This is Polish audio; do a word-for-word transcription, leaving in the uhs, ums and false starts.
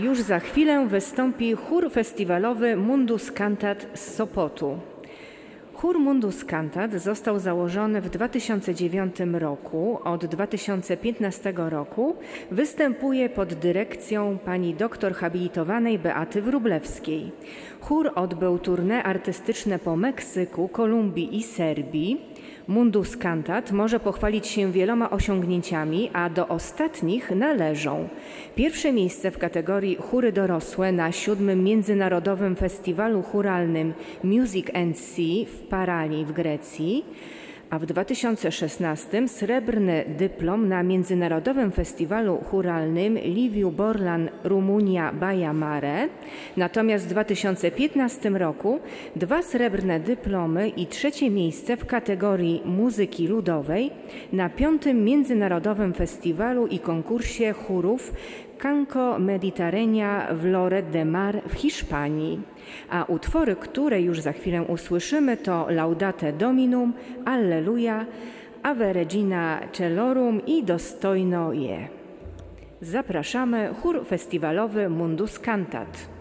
Już za chwilę wystąpi chór festiwalowy Mundus Cantat z Sopotu. Chór Mundus Cantat został założony w dwa tysiące dziewiątym roku. Od dwa tysiące piętnastego roku występuje pod dyrekcją pani doktor habilitowanej Beaty Wróblewskiej. Chór odbył tournée artystyczne po Meksyku, Kolumbii i Serbii. Mundus Cantat może pochwalić się wieloma osiągnięciami, a do ostatnich należą pierwsze miejsce w kategorii chóry dorosłe na siódmym Międzynarodowym Festiwalu Chóralnym Music and Sea w Paranii w Grecji, a w dwa tysiące szesnastym srebrny dyplom na Międzynarodowym Festiwalu Chóralnym Liviu Borlan Rumunia Baia Mare, natomiast w dwa tysiące piętnastym roku dwa srebrne dyplomy i trzecie miejsce w kategorii muzyki ludowej na piątym Międzynarodowym Festiwalu i konkursie chórów Canco Mediterránea w Lloret de Mar w Hiszpanii. A utwory, które już za chwilę usłyszymy, to Laudate Dominum, Alleluja, Ave Regina Celorum i Dostojno je. Zapraszamy chór festiwalowy Mundus Cantat.